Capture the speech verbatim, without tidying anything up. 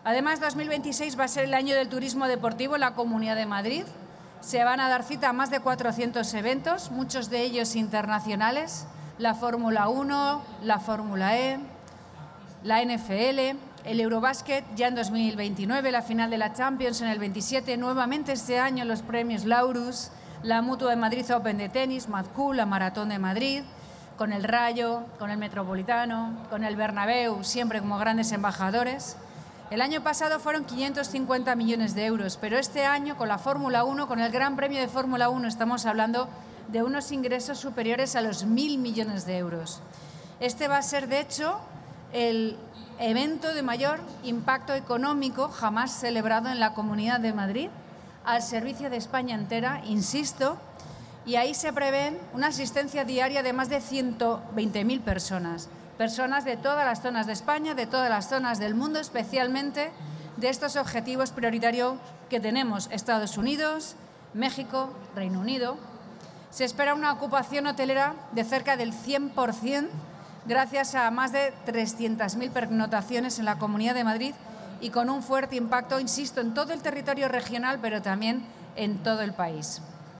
Además, dos mil veintiséis va a ser el año del turismo deportivo en la Comunidad de Madrid. Se van a dar cita a más de cuatrocientos eventos, muchos de ellos internacionales, la Fórmula uno, la Fórmula E, la N F L, el Eurobásquet ya en dos mil veintinueve, la final de la Champions en el veintisiete, nuevamente este año los premios Laurus, la Mutua de Madrid Open de tenis, Madcool, la Maratón de Madrid, con el Rayo, con el Metropolitano, con el Bernabéu, siempre como grandes embajadores. El año pasado fueron quinientos cincuenta millones de euros, pero este año con la Fórmula uno, con el Gran Premio de Fórmula uno, estamos hablando de unos ingresos superiores a los mil millones de euros. Este va a ser, de hecho, el evento de mayor impacto económico jamás celebrado en la Comunidad de Madrid, al servicio de España entera, insisto, y ahí se prevén una asistencia diaria de más de ciento veinte mil personas. Personas de todas las zonas de España, de todas las zonas del mundo, especialmente de estos objetivos prioritarios que tenemos: Estados Unidos, México, Reino Unido. Se espera una ocupación hotelera de cerca del cien por ciento, gracias a más de trescientas mil pernoctaciones en la Comunidad de Madrid y con un fuerte impacto, insisto, en todo el territorio regional, pero también en todo el país.